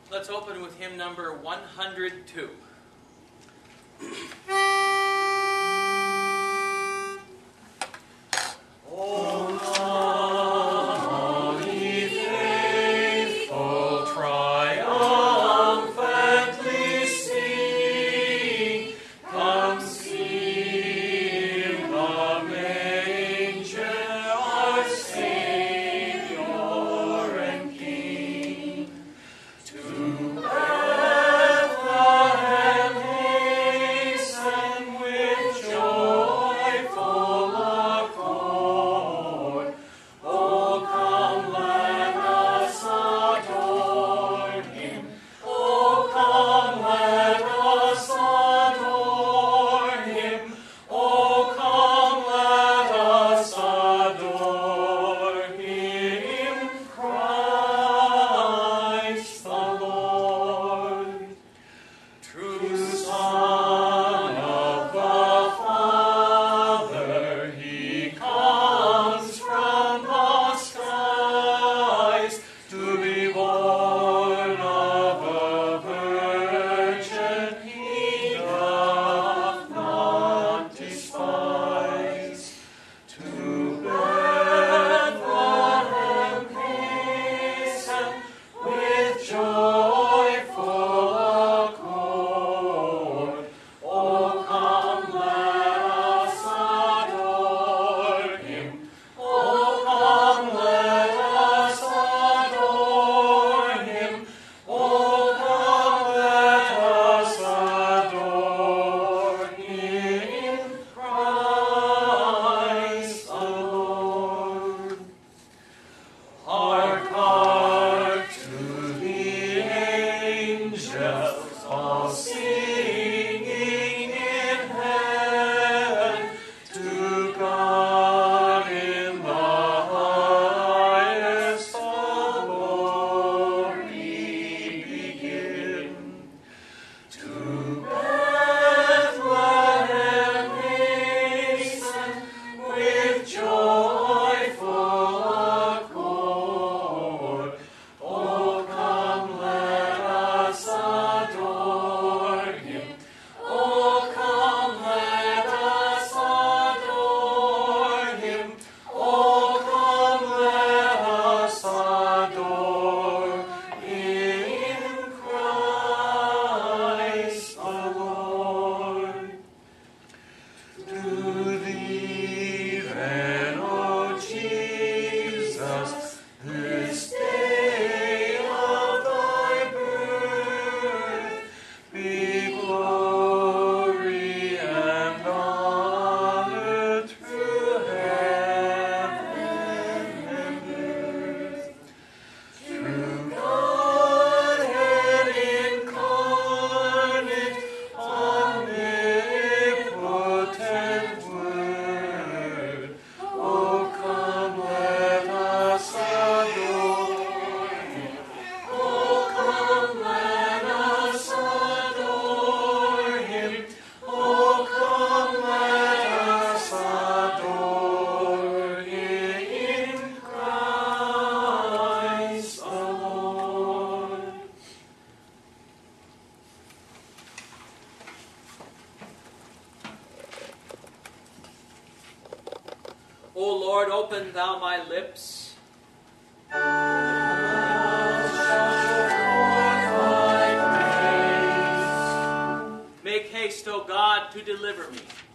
Let's open with hymn number 102. O Lord, open thou my lips. Make haste, O God, to deliver me.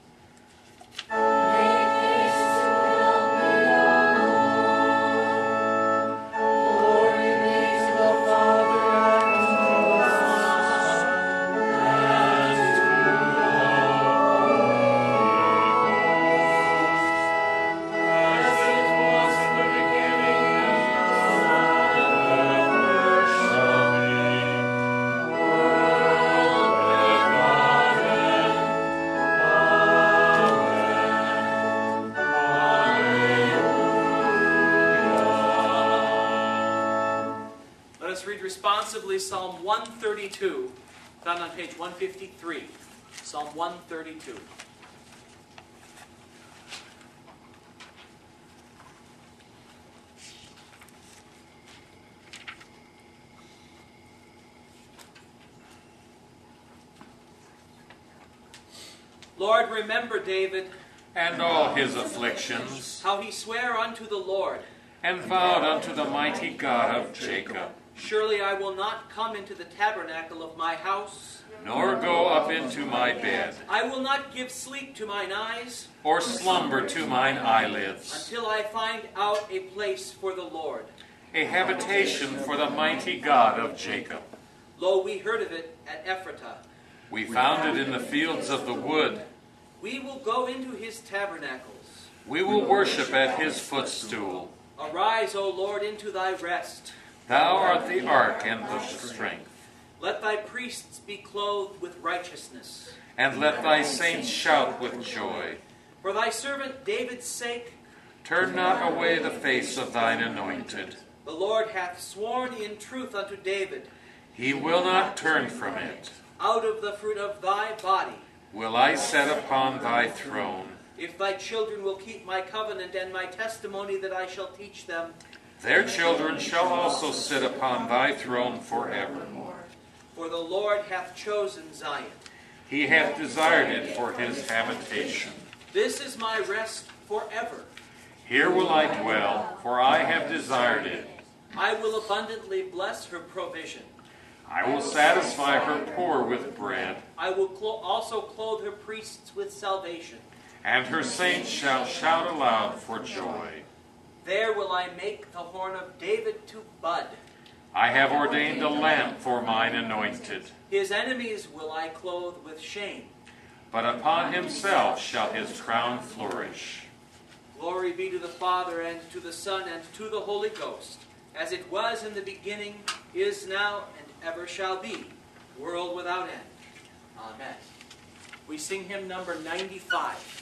Responsibly Psalm 132, found on page 153. Psalm 132. Lord, remember David, and all his afflictions, how he sware unto the Lord, and vowed unto the mighty God of Jacob. Surely I will not come into the tabernacle of my house, nor go up into my bed, I will not give sleep to mine eyes, or slumber to mine eyelids, until I find out a place for the Lord, a habitation for the mighty God of Jacob. Lo, we heard of it at Ephratah. We found it in the fields of the wood. We will go into his tabernacles. We will worship at his footstool. Arise, O Lord, into thy rest. Thou art the ark and the strength. Let thy priests be clothed with righteousness. And let thy saints shout with joy. For thy servant David's sake, turn not away the face of thine anointed. The Lord hath sworn in truth unto David. He will not turn from it. Out of the fruit of thy body will I set upon thy throne. If thy children will keep my covenant and my testimony that I shall teach them, their children shall also sit upon thy throne forevermore. For the Lord hath chosen Zion. He hath desired it for his habitation. This is my rest forever. Here will I dwell, for I have desired it. I will abundantly bless her provision. I will satisfy her poor with bread. I will also clothe her priests with salvation. And her saints shall shout aloud for joy. There will I make the horn of David to bud. I have ordained a lamp for mine anointed. His enemies will I clothe with shame. But upon himself shall his crown flourish. Glory be to the Father, and to the Son, and to the Holy Ghost, as it was in the beginning, is now, and ever shall be, world without end. Amen. We sing hymn number 95.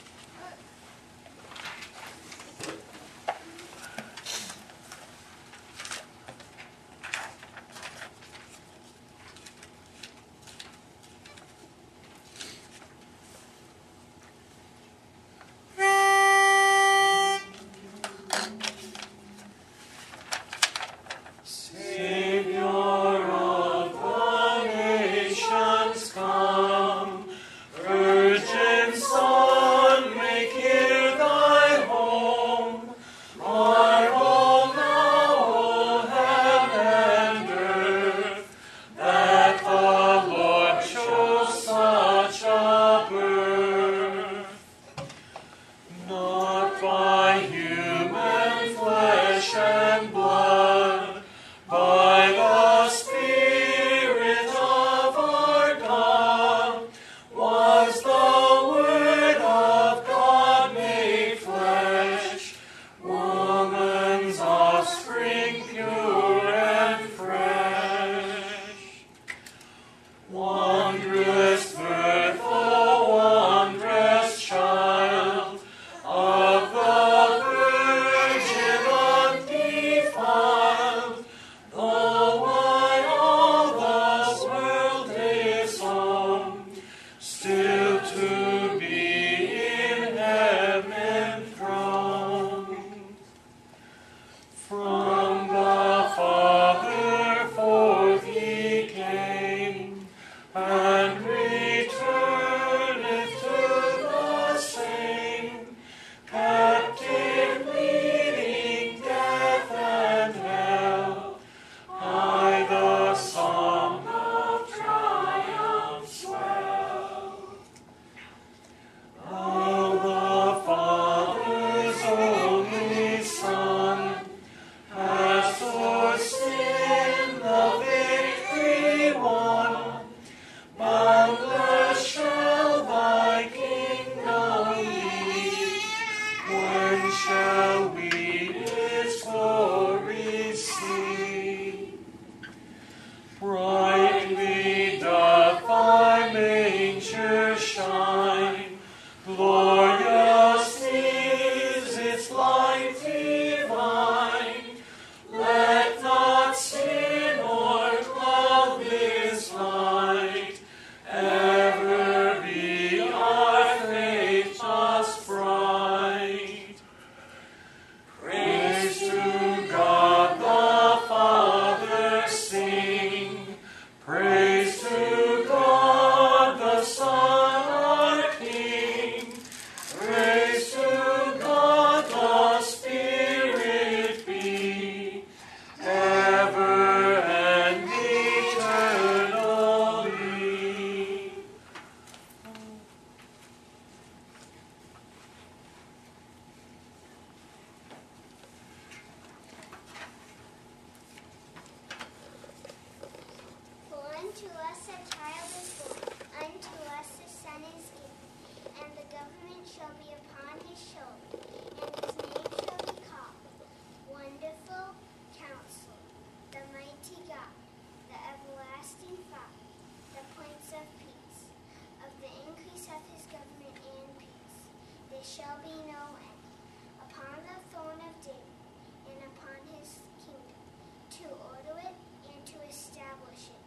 Unto us a child is born, unto us a son is given, and the government shall be upon his shoulder, and his name shall be called Wonderful Counselor, the Mighty God, the Everlasting Father, the Prince of Peace. Of the increase of his government and peace, there shall be no end. Upon the throne of David, and upon his kingdom, to order it and to establish it,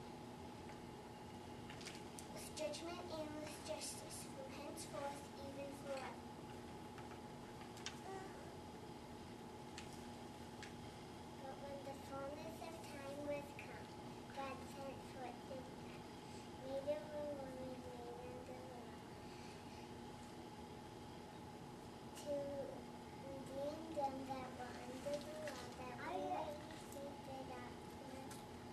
with judgment and with justice, from henceforth even forever. But when the fullness of time was come, God sent forth his Son, made of a woman, made under the law, to redeem them that were under the law, that we might receive the adoption.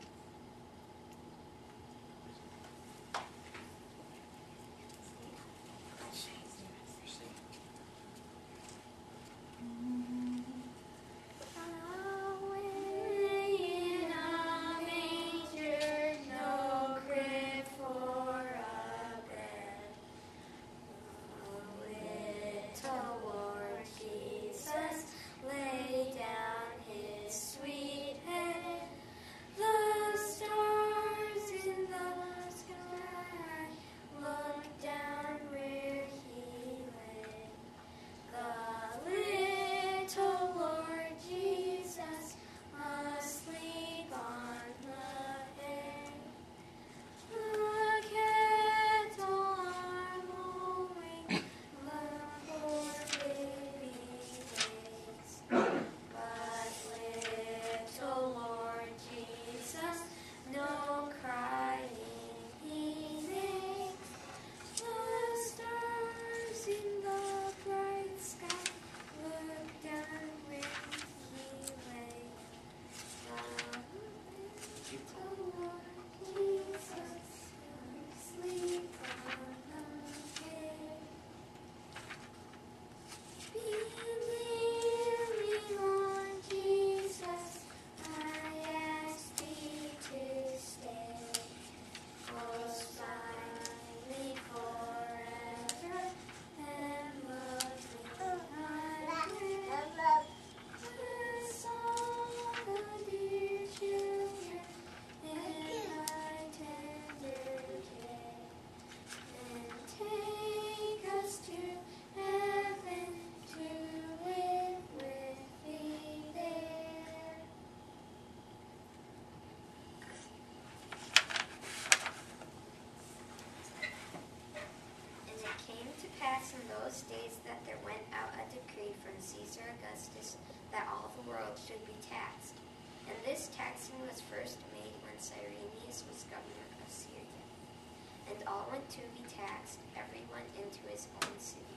In those days that there went out a decree from Caesar Augustus that all the world should be taxed. And this taxing was first made when Cyrenius was governor of Syria. And all went to be taxed, everyone into his own city.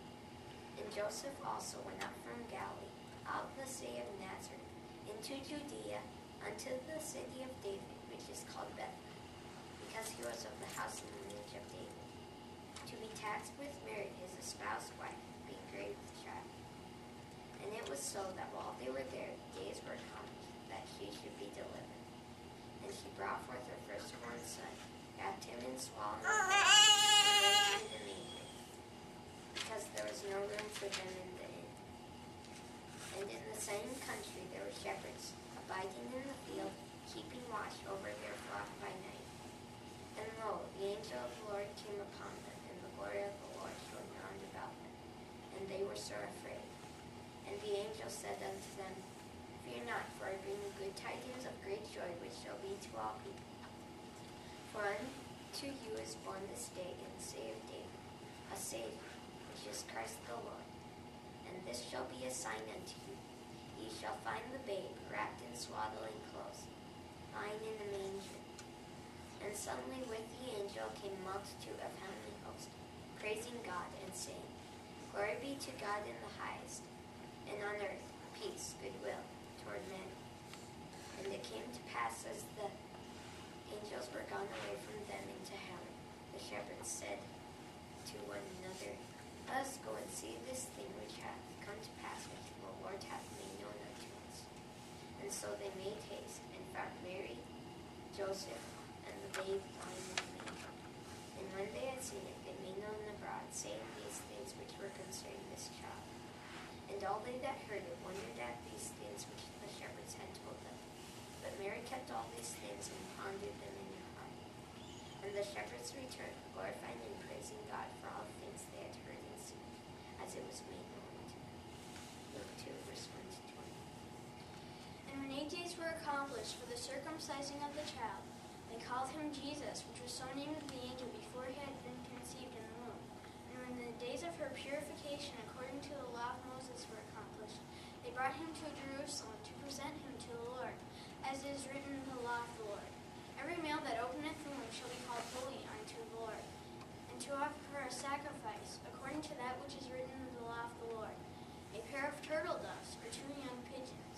And Joseph also went up from Galilee, out of the city of Nazareth, into Judea, unto the city of David, which is called Bethlehem, because he was of the house and lineage of David, to be taxed with Mary, his espoused wife, being great with child. And it was so that while they were there, days were come that she should be delivered. And she brought forth her firstborn son, wrapped him in swaddling clothes, and laid him in the manger, because there was no room for them in the inn. And in the same country there were shepherds, abiding in the field, keeping watch over their flock by night. And lo, the angel of the Lord came upon them, and the glory of the Lord shone round about them, and they were sore afraid. And the angel said unto them, Fear not, for I bring you good tidings of great joy, which shall be to all people. For unto you is born this day in the city of David a Savior, which is Christ the Lord. And this shall be a sign unto you. Ye shall find the babe wrapped in swaddling clothes, lying in a manger. And suddenly with the angel came a multitude of heavenly hosts, praising God and saying, Glory be to God in the highest, and on earth peace, goodwill toward men. And it came to pass, as the angels were gone away from them into heaven, the shepherds said to one another, Let us go and see this thing which hath come to pass, which the Lord hath made known unto us. And so they made haste, and found Mary, Joseph, and the bathed blind and lame. And when they had seen it, they made known abroad, saying these things which were concerning this child. And all they that heard it wondered at these things which the shepherds had told them. But Mary kept all these things and pondered them in her heart. And the shepherds returned, glorifying and praising God for all things they had heard and seen, as it was made known to them. Luke 2, verse 1 to 20. And when 8 days were accomplished for the circumcising of the child, they called him Jesus, which was so named of the angel before he had been conceived in the womb. And when the days of her purification according to the law of Moses were accomplished, they brought him to Jerusalem to present him to the Lord, as it is written in the law of the Lord. Every male that openeth the womb shall be called holy unto the Lord, and to offer a sacrifice, according to that which is written in the law of the Lord, a pair of turtle doves or 2 young pigeons.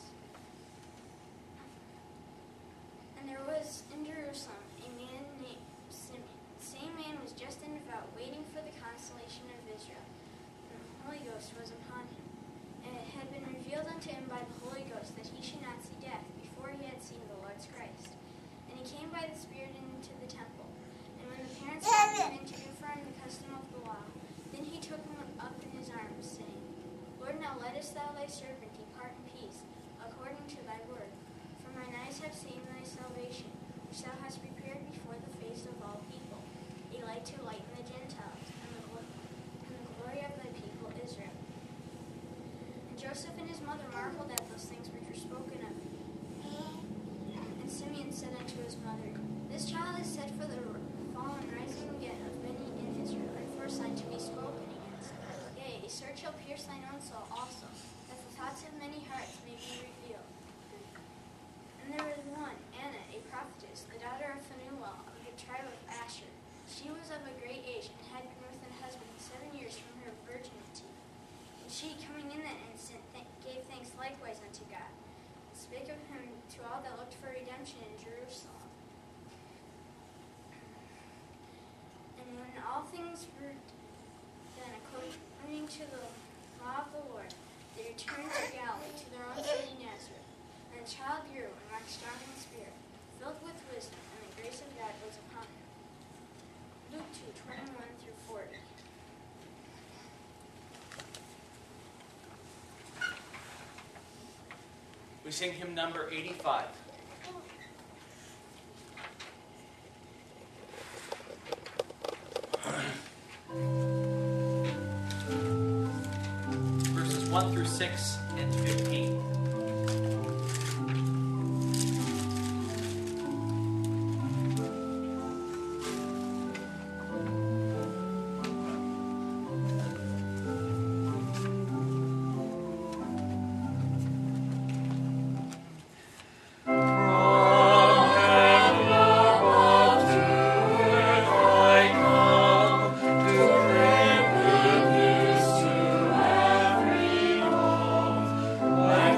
And there was in Jerusalem a man named Simeon. The same man was just and devout, waiting for the consolation of Israel. And the Holy Ghost was upon him. And it had been revealed unto him by the Holy Ghost that he should not see death before he had seen the Lord's Christ. And he came by the Spirit into the temple. And when the parents brought him in to confirm the custom of the law, then he took him up in his arms, saying, Lord, now lettest thou thy servant depart in peace, according to thy word. For mine eyes have seen thy salvation, which thou hast prepared before the face of all people, a light to lighten the Gentiles, and the glory of thy people Israel. And Joseph and his mother marveled at those things which were spoken of him. And Simeon said unto his mother, This child is set for the fall and rising again of many in Israel, and for a sign to be spoken against. Yea, a sword shall pierce thine own soul also, that the thoughts of many hearts may be revealed. And there was one, Anna, a prophetess, the daughter of Phanuel, of the tribe of Asher. She was of a great age, and had been with an husband 7 years from her virginity. And she, coming in that instant, gave thanks likewise unto God, and spake of him to all that looked for redemption in Jerusalem. And when all things were done according to the law of the Lord, they returned to Galilee, to their own city Nazareth. And the child grew and waxed strong in the spirit, filled with wisdom, and the grace of God was upon him. Luke 2:21 through 40. We sing hymn number 85. Verses 1 through 6 and 15. Bye.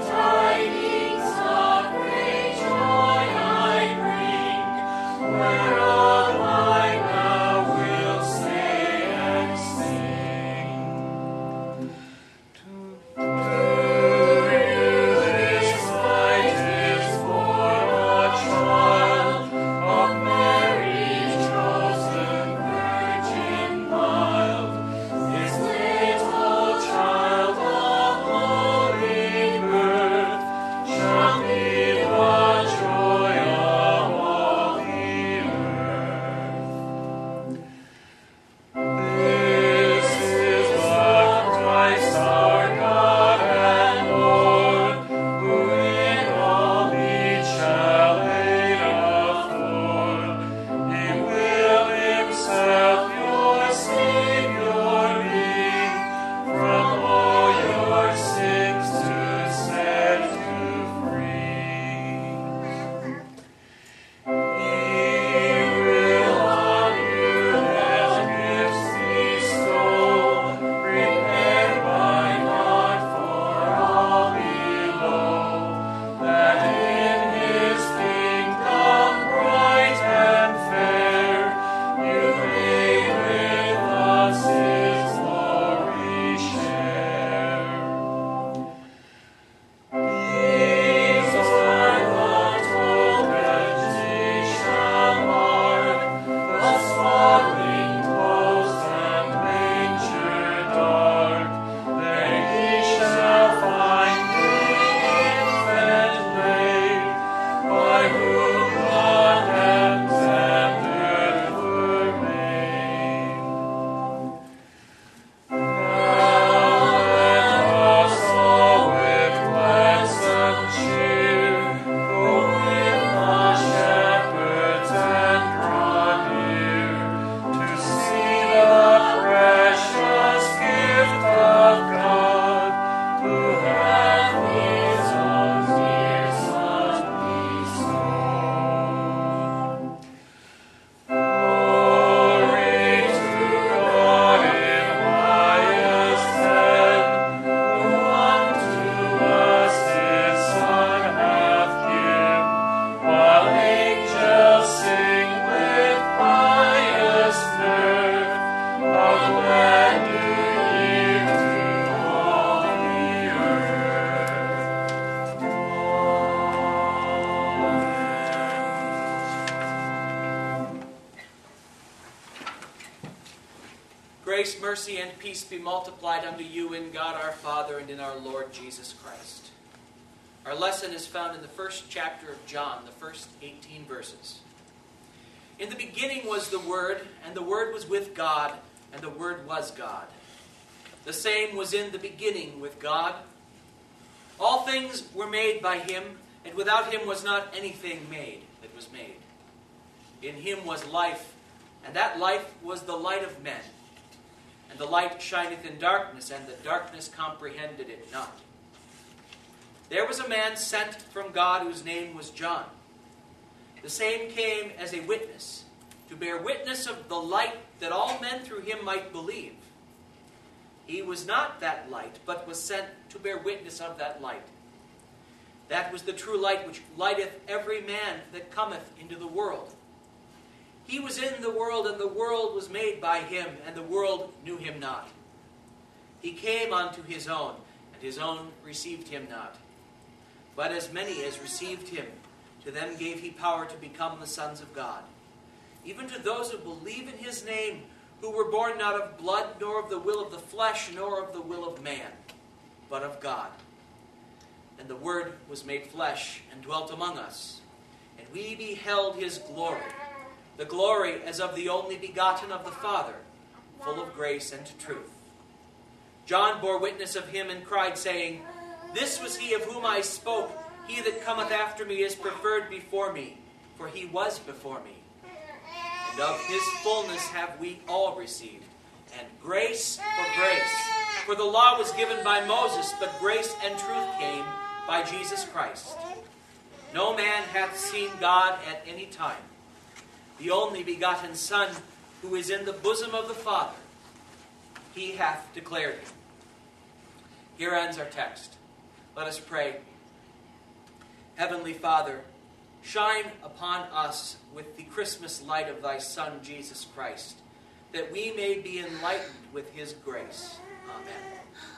Grace, mercy, and peace be multiplied unto you in God our Father and in our Lord Jesus Christ. Our lesson is found in the first chapter of John, the first 18 verses. In the beginning was the Word, and the Word was with God, and the Word was God. The same was in the beginning with God. All things were made by Him, and without Him was not anything made that was made. In Him was life, and that life was the light of men. And the light shineth in darkness, and the darkness comprehended it not. There was a man sent from God whose name was John. The same came as a witness, to bear witness of the light, that all men through him might believe. He was not that light, but was sent to bear witness of that light. That was the true light which lighteth every man that cometh into the world. He was in the world, and the world was made by him, and the world knew him not. He came unto his own, and his own received him not. But as many as received him, to them gave he power to become the sons of God, even to those who believe in his name, who were born not of blood, nor of the will of the flesh, nor of the will of man, but of God. And the Word was made flesh, and dwelt among us, and we beheld his glory, the glory as of the only begotten of the Father, full of grace and truth. John bore witness of him, and cried, saying, This was he of whom I spoke. He that cometh after me is preferred before me, for he was before me. And of his fullness have we all received, and grace for grace. For the law was given by Moses, but grace and truth came by Jesus Christ. No man hath seen God at any time. The only begotten Son, who is in the bosom of the Father, he hath declared him. Here ends our text. Let us pray. Heavenly Father, shine upon us with the Christmas light of thy Son, Jesus Christ, that we may be enlightened with his grace. Amen.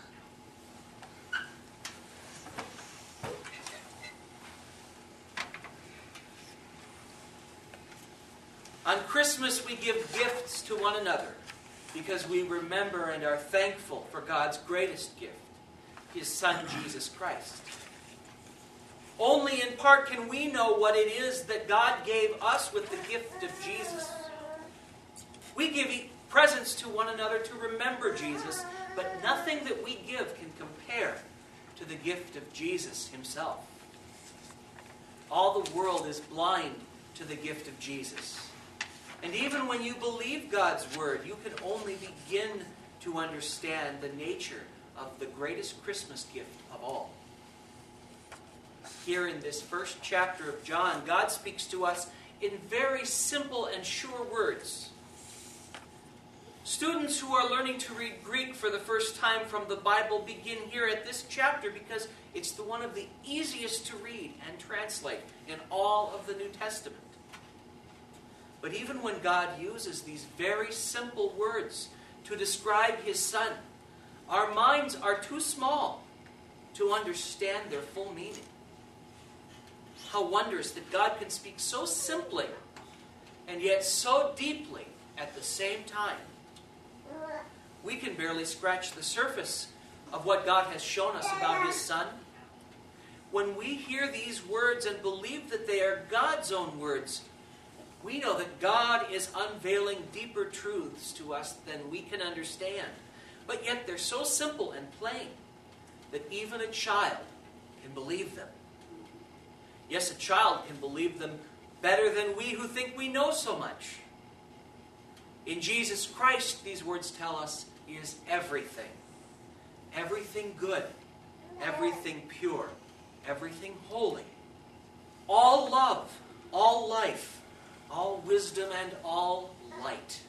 On Christmas, we give gifts to one another because we remember and are thankful for God's greatest gift, his Son, Jesus Christ. Only in part can we know what it is that God gave us with the gift of Jesus. We give presents to one another to remember Jesus, but nothing that we give can compare to the gift of Jesus himself. All the world is blind to the gift of Jesus. And even when you believe God's word, you can only begin to understand the nature of the greatest Christmas gift of all. Here in this first chapter of John, God speaks to us in very simple and sure words. Students who are learning to read Greek for the first time from the Bible begin here at this chapter because it's the one of the easiest to read and translate in all of the New Testament. But even when God uses these very simple words to describe his Son, our minds are too small to understand their full meaning. How wondrous that God can speak so simply and yet so deeply at the same time. We can barely scratch the surface of what God has shown us about his Son. When we hear these words and believe that they are God's own words, we know that God is unveiling deeper truths to us than we can understand. But yet they're so simple and plain that even a child can believe them. Yes, a child can believe them better than we who think we know so much. In Jesus Christ, these words tell us, is everything. Everything good, everything pure, everything holy. All love, all life, all wisdom, and all light.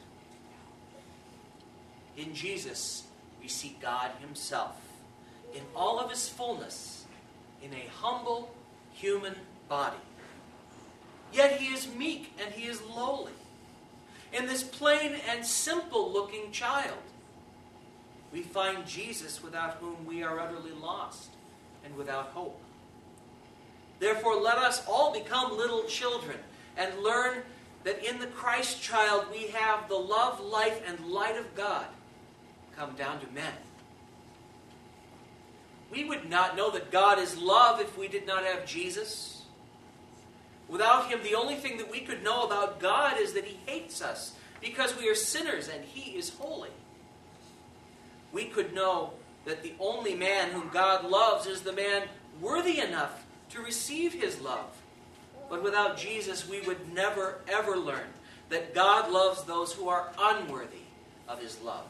In Jesus, we see God himself in all of his fullness, in a humble human body. Yet he is meek and he is lowly. In this plain and simple looking child, we find Jesus without whom we are utterly lost and without hope. Therefore, let us all become little children and learn that in the Christ child we have the love, life, and light of God come down to men. We would not know that God is love if we did not have Jesus. Without him, the only thing that we could know about God is that he hates us because we are sinners and he is holy. We could know that the only man whom God loves is the man worthy enough to receive his love. But without Jesus, we would never, ever learn that God loves those who are unworthy of his love.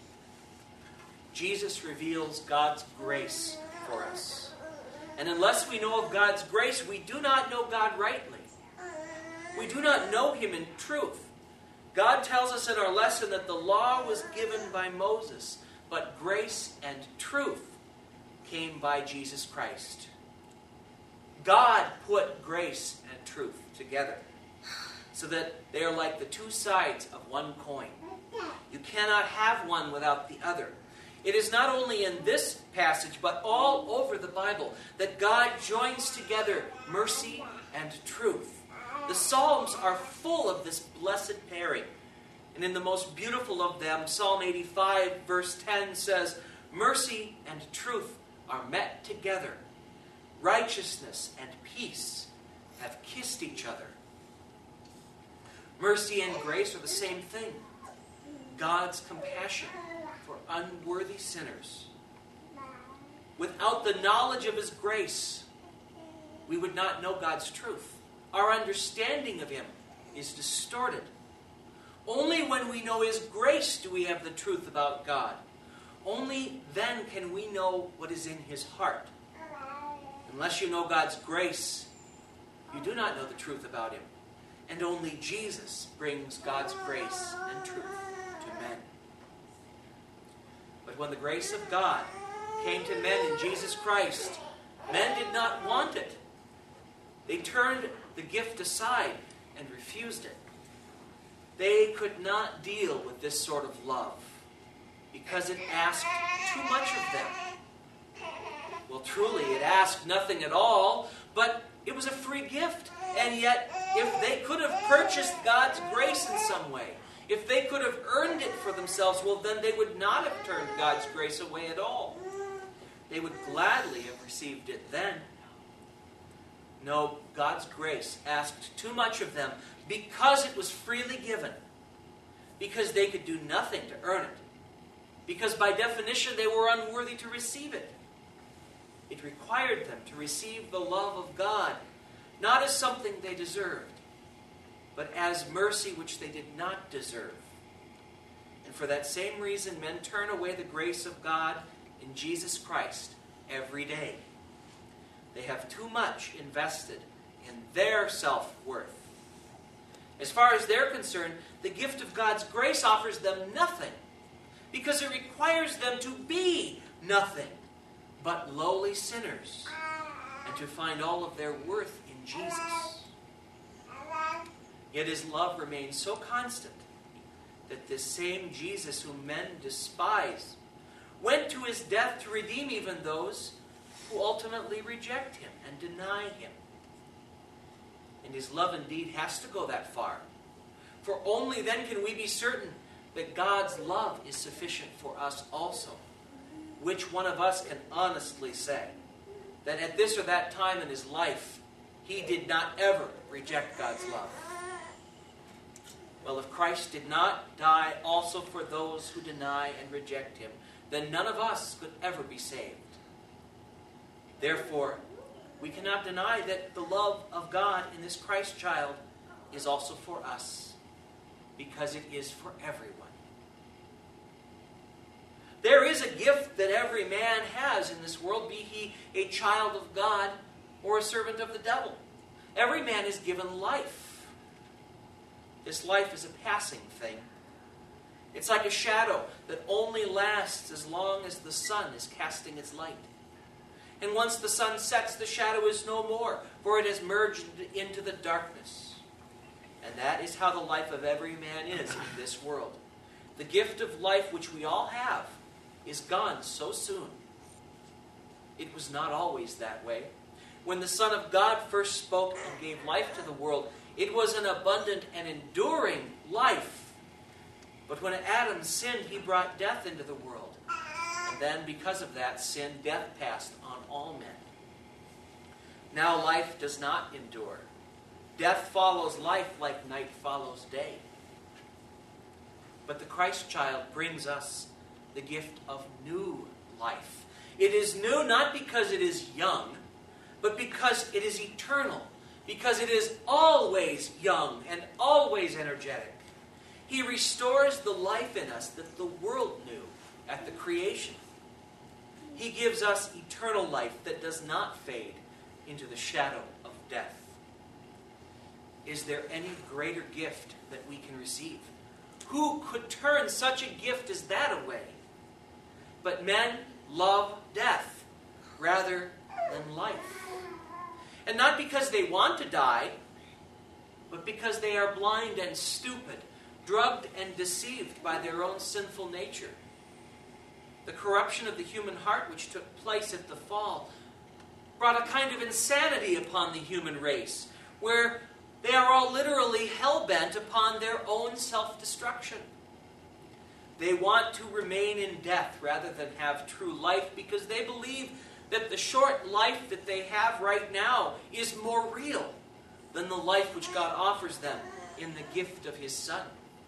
Jesus reveals God's grace for us. And unless we know of God's grace, we do not know God rightly. We do not know him in truth. God tells us in our lesson that the law was given by Moses, but grace and truth came by Jesus Christ. God put grace and truth together so that they are like the two sides of one coin. You cannot have one without the other. It is not only in this passage, but all over the Bible, that God joins together mercy and truth. The Psalms are full of this blessed pairing. And in the most beautiful of them, Psalm 85, verse 10 says, "Mercy and truth are met together. Righteousness and peace have kissed each other." Mercy and grace are the same thing. God's compassion for unworthy sinners. Without the knowledge of his grace, we would not know God's truth. Our understanding of him is distorted. Only when we know his grace do we have the truth about God. Only then can we know what is in his heart. Unless you know God's grace, you do not know the truth about him. And only Jesus brings God's grace and truth to men. But when the grace of God came to men in Jesus Christ, men did not want it. They turned the gift aside and refused it. They could not deal with this sort of love because it asked too much of them. Well, truly, it asked nothing at all, but it was a free gift. And yet, if they could have purchased God's grace in some way, if they could have earned it for themselves, well, then they would not have turned God's grace away at all. They would gladly have received it then. No, God's grace asked too much of them because it was freely given, because they could do nothing to earn it, because by definition they were unworthy to receive it. It required them to receive the love of God, not as something they deserved, but as mercy which they did not deserve. And for that same reason, men turn away the grace of God in Jesus Christ every day. They have too much invested in their self-worth. As far as they're concerned, the gift of God's grace offers them nothing, because it requires them to be nothing but lowly sinners, and to find all of their worth in Jesus. Yet his love remains so constant that this same Jesus whom men despise went to his death to redeem even those who ultimately reject him and deny him. And his love indeed has to go that far. For only then can we be certain that God's love is sufficient for us also. Which one of us can honestly say that at this or that time in his life, he did not ever reject God's love? Well, if Christ did not die also for those who deny and reject him, then none of us could ever be saved. Therefore, we cannot deny that the love of God in this Christ child is also for us, because it is for everyone. There is a gift that every man has in this world, be he a child of God or a servant of the devil. Every man is given life. This life is a passing thing. It's like a shadow that only lasts as long as the sun is casting its light. And once the sun sets, the shadow is no more, for it has merged into the darkness. And that is how the life of every man is in this world. The gift of life which we all have is gone so soon. It was not always that way. When the Son of God first spoke and gave life to the world, it was an abundant and enduring life. But when Adam sinned, he brought death into the world. And then, because of that sin, death passed on all men. Now life does not endure. Death follows life like night follows day. But the Christ child brings us the gift of new life. It is new not because it is young, but because it is eternal. Because it is always young and always energetic. He restores the life in us that the world knew at the creation. He gives us eternal life that does not fade into the shadow of death. Is there any greater gift that we can receive? Who could turn such a gift as that away? But men love death rather than life. And not because they want to die, but because they are blind and stupid, drugged and deceived by their own sinful nature. The corruption of the human heart which took place at the fall brought a kind of insanity upon the human race, where they are all literally hell-bent upon their own self-destruction. They want to remain in death rather than have true life because they believe that the short life that they have right now is more real than the life which God offers them in the gift of His Son.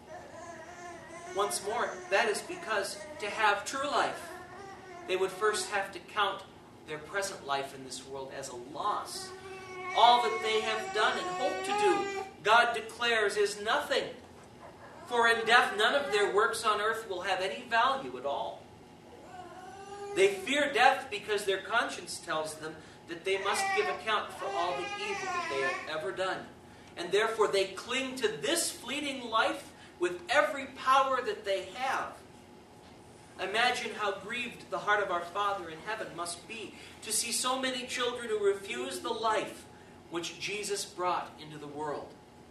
Once more, that is because to have true life, they would first have to count their present life in this world as a loss. All that they have done and hope to do, God declares, is nothing. For in death, none of their works on earth will have any value at all. They fear death because their conscience tells them that they must give account for all the evil that they have ever done. And therefore they cling to this fleeting life with every power that they have. Imagine how grieved the heart of our Father in heaven must be to see so many children who refuse the life which Jesus brought into the world.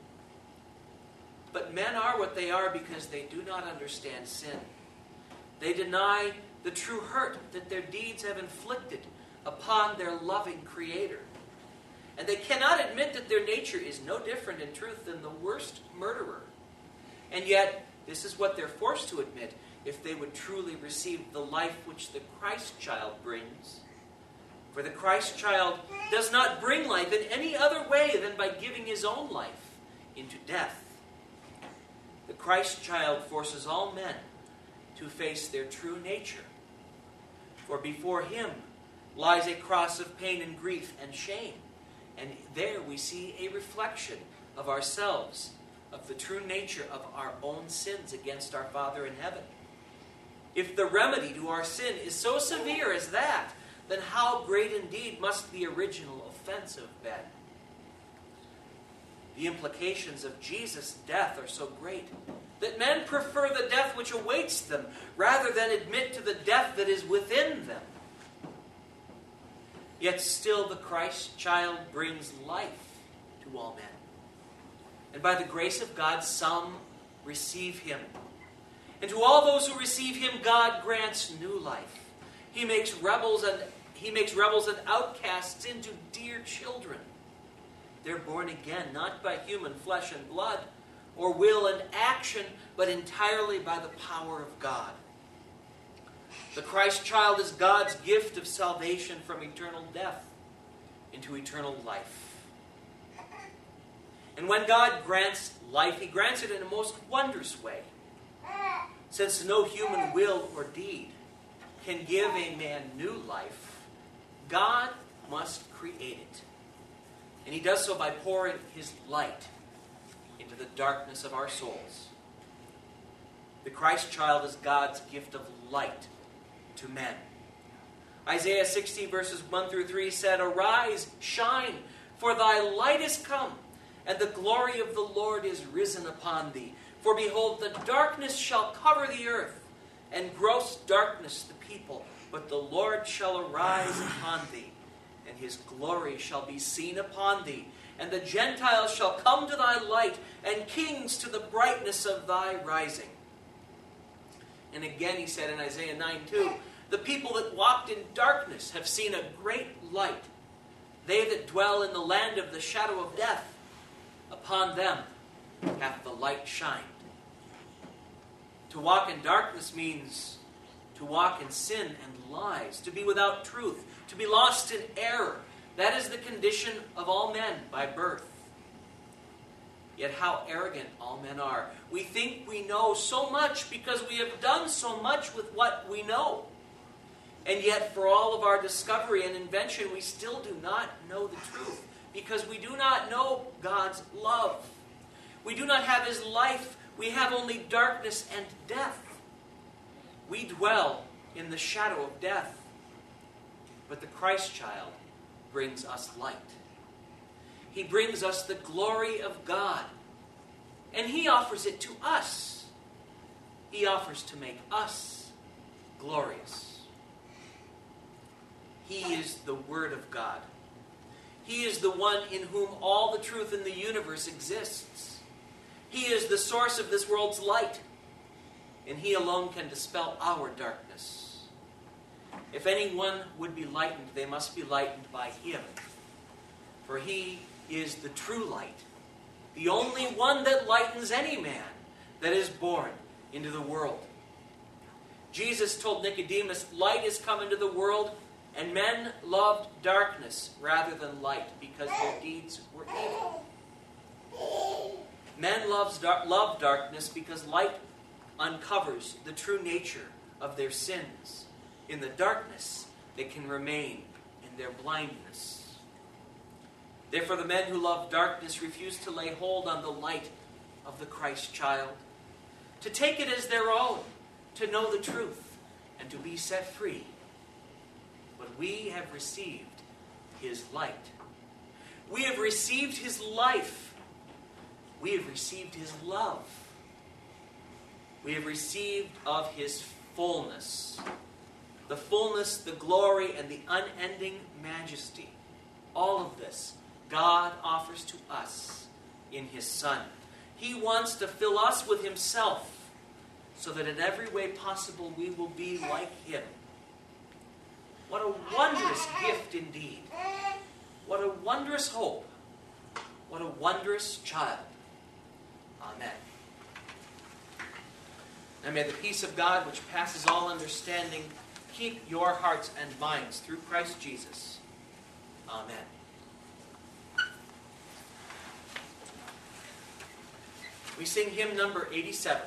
But men are what they are because they do not understand sin. They deny the true hurt that their deeds have inflicted upon their loving Creator. And they cannot admit that their nature is no different in truth than the worst murderer. And yet, this is what they're forced to admit if they would truly receive the life which the Christ child brings. For the Christ child does not bring life in any other way than by giving His own life into death. The Christ child forces all men to face their true nature. For before Him lies a cross of pain and grief and shame. And there we see a reflection of ourselves, of the true nature of our own sins against our Father in heaven. If the remedy to our sin is so severe as that, then how great indeed must the original offense have been? The implications of Jesus' death are so great that men prefer the death which awaits them rather than admit to the death that is within them. Yet still the Christ child brings life to all men. And by the grace of God, some receive Him. And to all those who receive Him, God grants new life. He makes rebels and outcasts into dear children. They're born again, not by human flesh and blood, or will and action, but entirely by the power of God. The Christ child is God's gift of salvation from eternal death into eternal life. And when God grants life, He grants it in a most wondrous way. Since no human will or deed can give a man new life, God must create it. And He does so by pouring His light into the darkness of our souls. The Christ child is God's gift of light to men. Isaiah 60 verses 1 through 3 said, "Arise, shine, for thy light is come, and the glory of the Lord is risen upon thee. For behold, the darkness shall cover the earth, and gross darkness the people. But the Lord shall arise upon thee, and His glory shall be seen upon thee. And the Gentiles shall come to thy light, and kings to the brightness of thy rising." And again He said in Isaiah 9:2, "The people that walked in darkness have seen a great light. They that dwell in the land of the shadow of death, upon them hath the light shined." To walk in darkness means to walk in sin and lies, to be without truth, to be lost in error. That is the condition of all men by birth. Yet how arrogant all men are. We think we know so much because we have done so much with what we know. And yet for all of our discovery and invention, we still do not know the truth because we do not know God's love. We do not have His life. We have only darkness and death. We dwell in the shadow of death. But the Christ child brings us light. He brings us the glory of God. And He offers it to us. He offers to make us glorious. He is the Word of God. He is the one in whom all the truth in the universe exists. He is the source of this world's light. And He alone can dispel our darkness. If anyone would be lightened, they must be lightened by Him. For He is the true light, the only one that lightens any man that is born into the world. Jesus told Nicodemus, light is come into the world, and men loved darkness rather than light because their deeds were evil. Men love darkness because light uncovers the true nature of their sins. In the darkness, they can remain in their blindness. Therefore, the men who love darkness refuse to lay hold on the light of the Christ child, to take it as their own, to know the truth, and to be set free. But we have received His light. We have received His life. We have received His love. We have received of His fullness. The fullness, the glory, and the unending majesty. All of this God offers to us in His Son. He wants to fill us with Himself so that in every way possible we will be like Him. What a wondrous gift indeed. What a wondrous hope. What a wondrous child. Amen. And may the peace of God, which passes all understanding, keep your hearts and minds through Christ Jesus. Amen. We sing hymn number 87.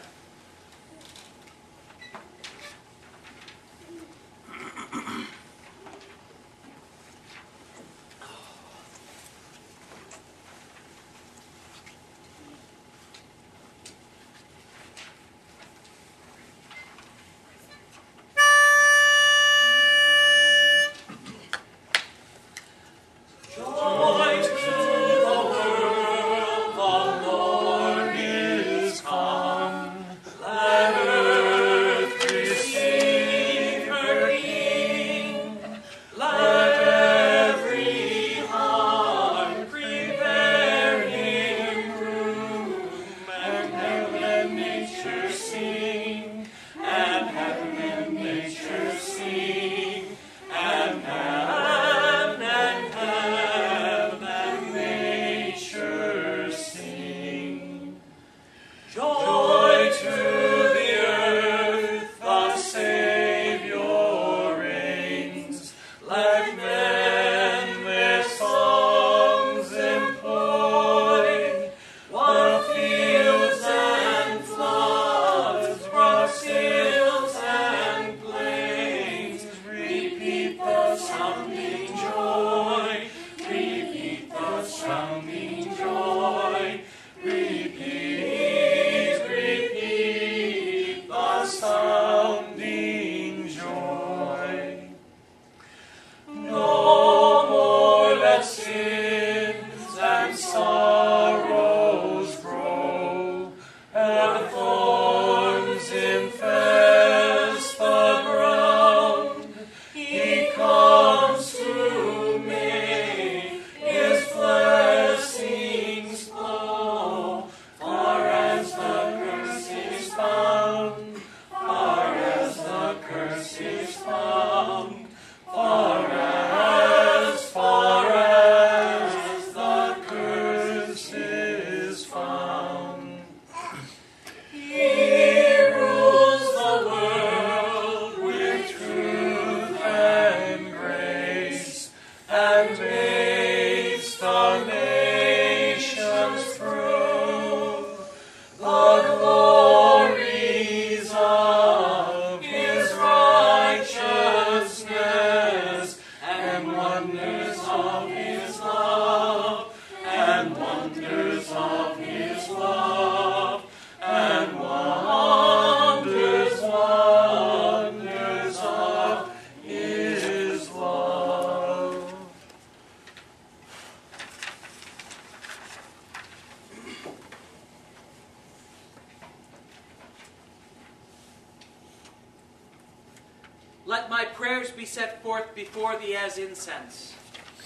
let my prayers be set forth before thee as incense.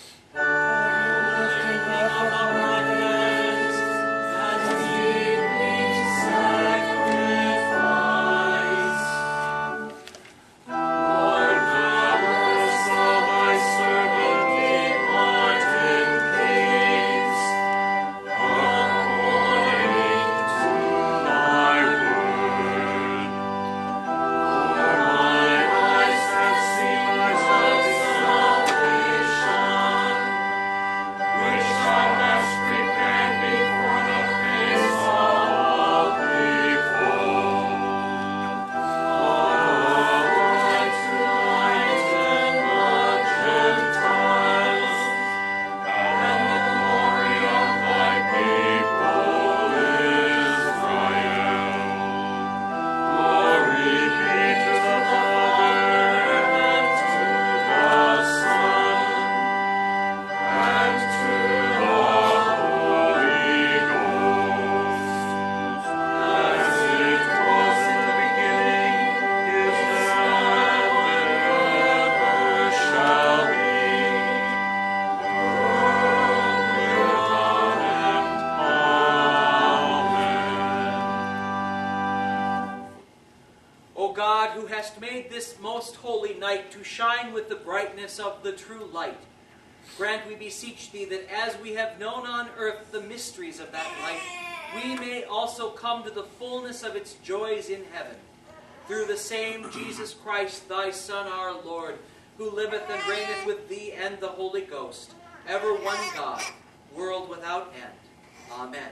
Made this most holy night to shine with the brightness of the true light. Grant, we beseech thee, that as we have known on earth the mysteries of that light, we may also come to the fullness of its joys in heaven. Through the same Jesus Christ, thy Son, our Lord, who liveth and reigneth with thee and the Holy Ghost, ever one God, world without end. Amen.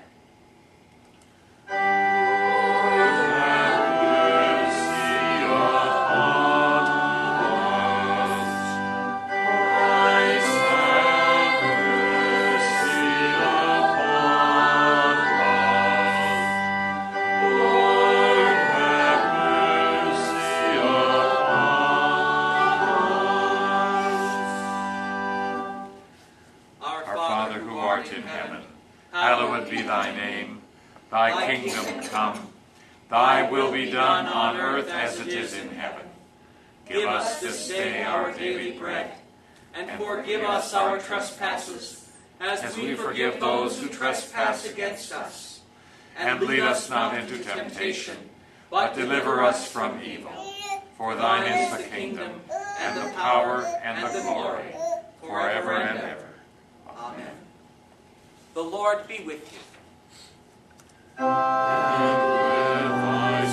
Hallowed be thy name. Thy kingdom come. Thy will be done on earth as it is in heaven. Give us this day our daily bread, and forgive us our trespasses, as we forgive those who trespass against us. And lead us not into temptation, but deliver us from evil. For thine is the kingdom, and the power, and the glory, forever and ever. Amen. The Lord be with you. And with thy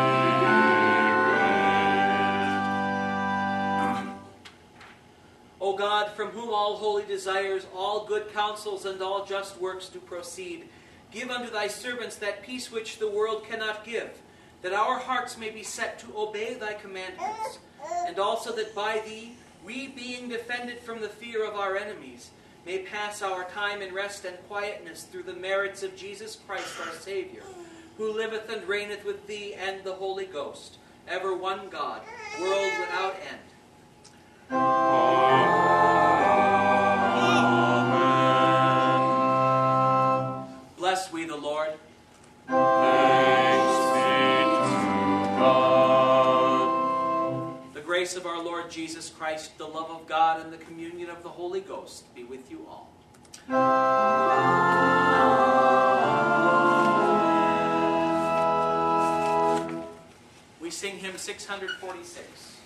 spirit. O God, from whom all holy desires, all good counsels, and all just works do proceed, give unto thy servants that peace which the world cannot give, that our hearts may be set to obey thy commandments, and also that by thee, we being defended from the fear of our enemies, may pass our time in rest and quietness through the merits of Jesus Christ our Savior, who liveth and reigneth with thee and the Holy Ghost, ever one God, world without end. Amen. Bless we the Lord. Thanks be to God. The grace of our Lord Jesus Christ, the love of God, and the communion of the Holy Ghost be with you all. We sing hymn 646.